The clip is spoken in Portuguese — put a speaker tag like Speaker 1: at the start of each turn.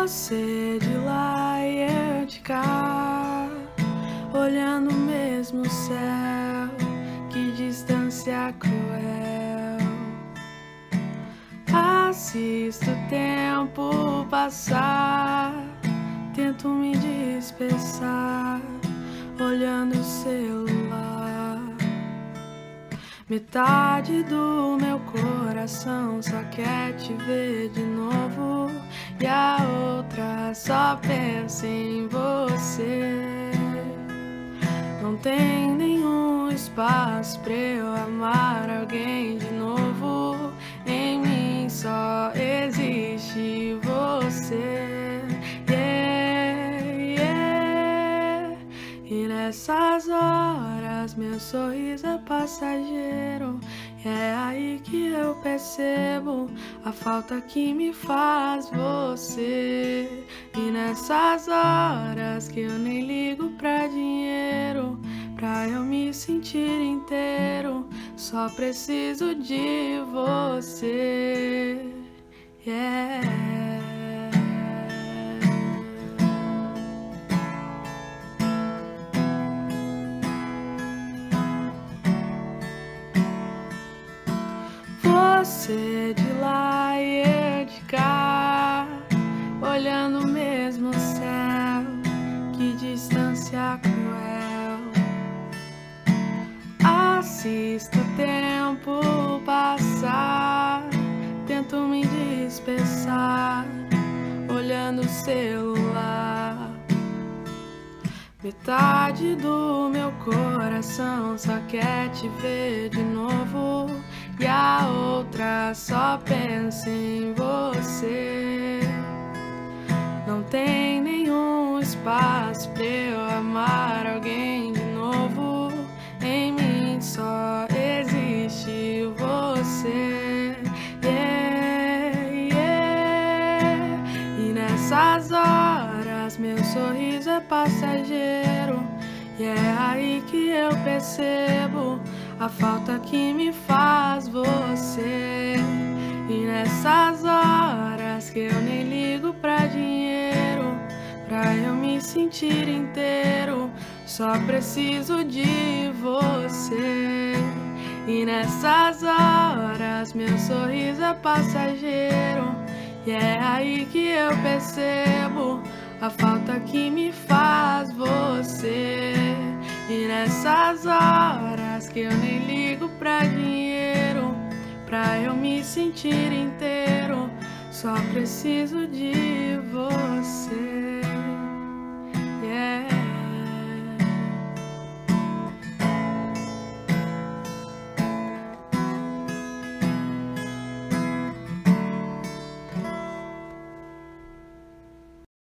Speaker 1: Você de lá e eu de cá, olhando o mesmo céu, que distância cruel. Assisto o tempo passar, tento me dispersar, olhando o celular. Metade do meu coração só quer te ver de novo, e a outra só pensa em você. Não tem nenhum espaço pra eu amar alguém de novo. Em mim só existe você. Yeah, yeah. E nessas horas meu sorriso é passageiro, e é aí que eu percebo a falta que me faz você. E nessas horas que eu nem ligo pra dinheiro, pra eu me sentir inteiro, só preciso de você. Yeah. Você de lá e eu de cá, olhando o mesmo céu, que distância cruel. Assisto o tempo passar, tento me dispersar, olhando o celular. Metade do meu coração só quer te ver de novo, e a outra só pensa em você. Não tem nenhum espaço pra eu amar alguém de novo. Em mim só existe você. Yeah, yeah. E nessas horas meu sorriso é passageiro, e é aí que eu percebo a falta que me faz você. E nessas horas que eu nem ligo pra dinheiro, pra eu me sentir inteiro, só preciso de você. E nessas horas meu sorriso é passageiro, e é aí que eu percebo a falta que me faz você. E nessas horas que eu nem ligo pra dinheiro, pra eu me sentir inteiro, só preciso de você.